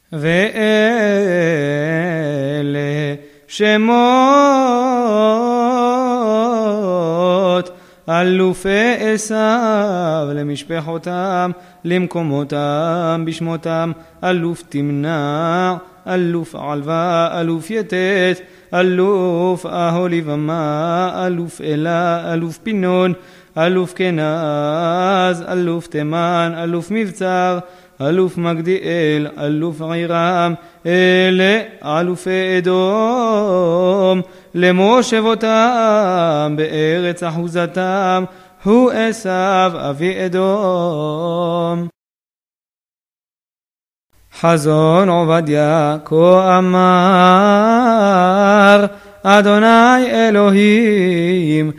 ואלה שמות אלופי עשיו למשפחותם למקומותם בשמותם, אלוף תמנע, אלוף עלווה, אלוף יתת, אלוף אהולי ומה, אלוף אלה, אלוף פינון, אלוף כנז, אלוף תימן, אלוף מבצר, אלוף מגדיאל, אלוף עירם, אלה אלופי אדום למושבותם בארץ אחוזתם, הוא עשיו אבי אדום. חזון עובדיה כה אמר אדוני אלוהים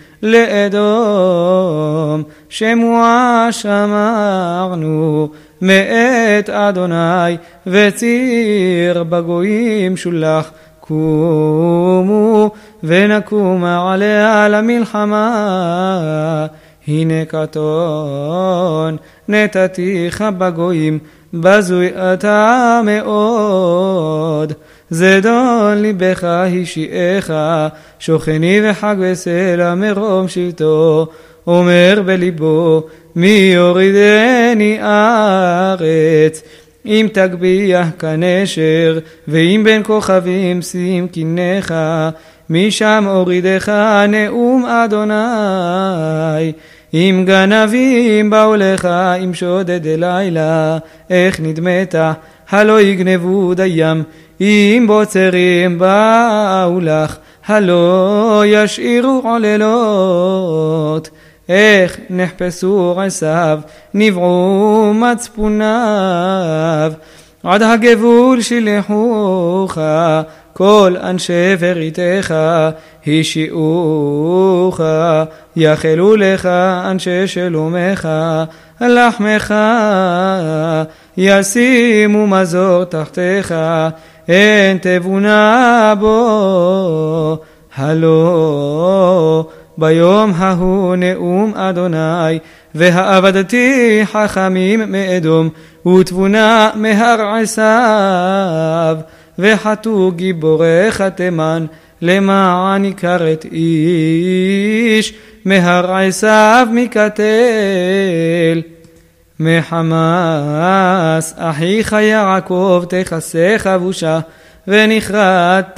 לאדום, שמוע שמרנו מאת אדוני וציר בגויים שולח, קומו ונקום עליה למלחמה, הנה קטון נתתיך בגויים, בזוי אתה מאוד, זדון ליבך השיעך, שוכני וחג וסלע מרום שבטו, אומר בליבו מי יורידני ארץ, אם תגביח כנשר ואם בין כוכבים שים כנך, משם אורידך נאום אדוני, אם גנבים באו לך, אם שודד לילה, איך נדמת, הלא יגנבו דיים, אם בוצרים באו לך, הלא ישאירו עוללות, איך נחפשו עשיו, נבעו מצפוניו, עד הגבול שלחוך, כל אנשי בריתך השיעוך, יחלו לך אנשי שלומך, לחמך ישימו מזור תחתיך, אין תבונה בו, הלא ביום ההוא נאום אדוני, והעבדתי חכמים מאדום, ותבונה מהר עשיו, וחתו גיבורך תימן, למען יכרת איש, מהר עשיו מקטל. מחמס אחיך יעקב תכסך בושה, ונכרת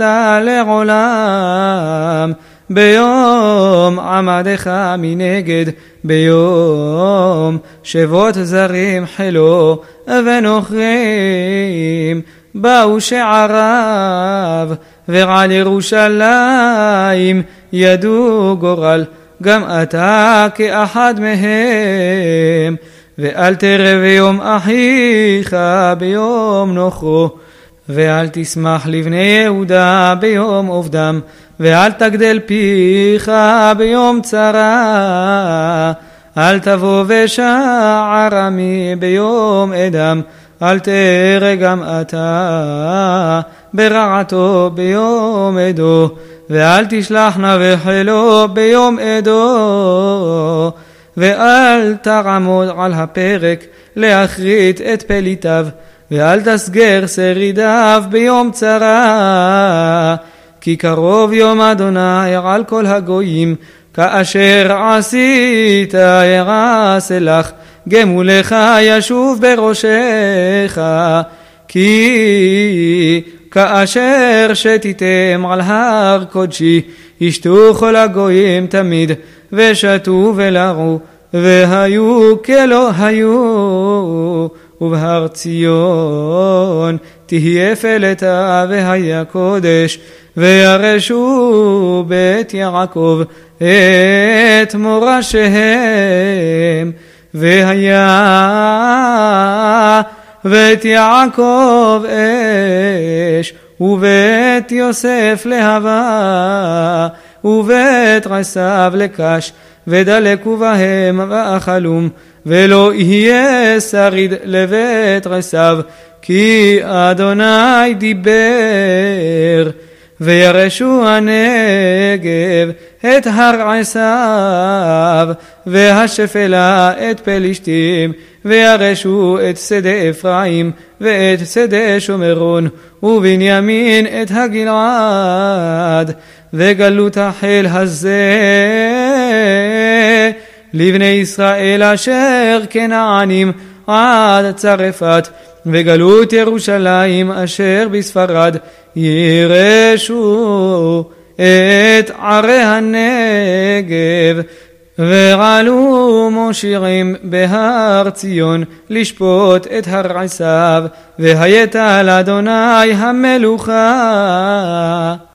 לעולם, ביום עמדך מנגד, ביום שבות זרים חילו ונוכרים, באו שעריו, ועל ירושלים ידעו גורל, גם אתה כאחד מהם, ואל תרא ביום אחיך ביום נוכרו, ואל תשמח לבני יהודה ביום עובדם, ואל תגדל פיך ביום צרה, אל תבוא ושער עמי ביום אדם, אל תרא גם אתה ברעתו ביום עדו, ואל תשלחנה וחילו ביום עדו, ואל תעמוד על הפרק להכרית את פליטיו, ואל תסגר שרידיו ביום צרה, כי קרוב יום אדוני על כל הגויים, כאשר עשית יעשה לך, גמולך ישוב בראשך, כי כאשר שתיתם על הר קודשי, ישתו כל הגויים תמיד, ושתו ולעו, והיו כלא היו, ובהר ציון תהיה פלטה והיה קודש, וירשו בית יעקב את מורשיהם, והיה בית יעקב אש, ובית יוסף להבה, ובית עשיו לקש, ודלקו בהם ואכלום, ולא יהיה שריד לבית עשיו, כי אדוני דיבר. וירשו הנגב את הר עשיו, והשפלה את פלישתים, וירשו את שדה אפרים, ואת שדה שומרון, ובנימין את הגלעד. וגלות החיל הזה לבני ישראל אשר כנענים עד צרפת, וגלות ירושלים אשר בספרד, ירשו את ערי הנגב. ועלו מושיעים בהר ציון לשפוט את הר עשיו, והייתה לאדוני המלוכה.